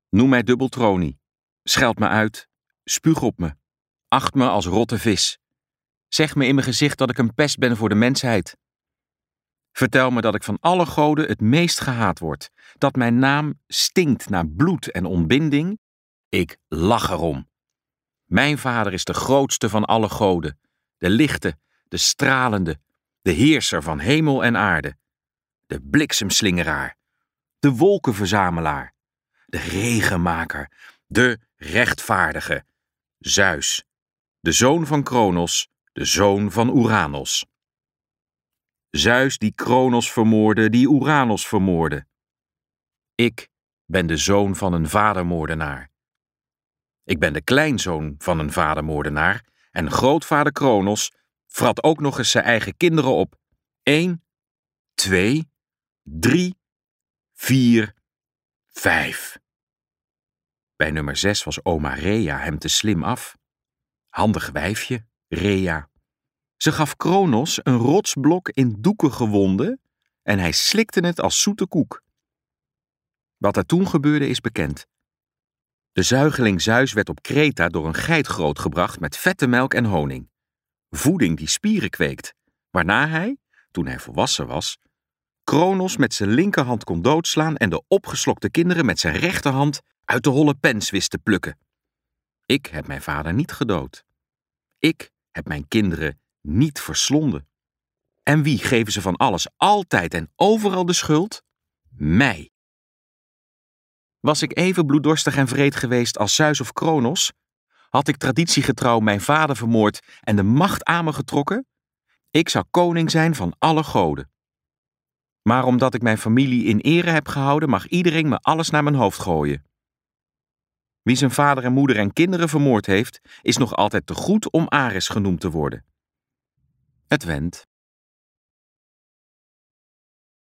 Noem mij dubbeltronie. Scheld me uit. Spuug op me. Acht me als rotte vis. Zeg me in mijn gezicht dat ik een pest ben voor de mensheid. Vertel me dat ik van alle goden het meest gehaat word. Dat mijn naam stinkt naar bloed en ontbinding. Ik lach erom. Mijn vader is de grootste van alle goden. De lichte, de stralende, de heerser van hemel en aarde. De bliksemslingeraar. De wolkenverzamelaar. De regenmaker. De rechtvaardige. Zeus. De zoon van Kronos. De zoon van Uranos. Zeus die Kronos vermoordde, die Uranos vermoordde. Ik ben de zoon van een vadermoordenaar. Ik ben de kleinzoon van een vadermoordenaar en grootvader Kronos vrat ook nog eens zijn eigen kinderen op. 1, 2, 3, 4, 5. Bij nummer 6 was oma Rhea hem te slim af. Handig wijfje, Rhea. Ze gaf Kronos een rotsblok in doeken gewonden en hij slikte het als zoete koek. Wat er toen gebeurde is bekend. De zuigeling Zeus werd op Kreta door een geit grootgebracht met vette melk en honing. Voeding die spieren kweekt, waarna hij, toen hij volwassen was, Kronos met zijn linkerhand kon doodslaan en de opgeslokte kinderen met zijn rechterhand uit de holle pens wist te plukken. Ik heb mijn vader niet gedood. Ik heb mijn kinderen niet verslonden. En wie geven ze van alles altijd en overal de schuld? Mij. Was ik even bloeddorstig en wreed geweest als Zeus of Kronos? Had ik traditiegetrouw mijn vader vermoord en de macht aan me getrokken? Ik zou koning zijn van alle goden. Maar omdat ik mijn familie in ere heb gehouden, mag iedereen me alles naar mijn hoofd gooien. Wie zijn vader en moeder en kinderen vermoord heeft, is nog altijd te goed om Ares genoemd te worden. Het went.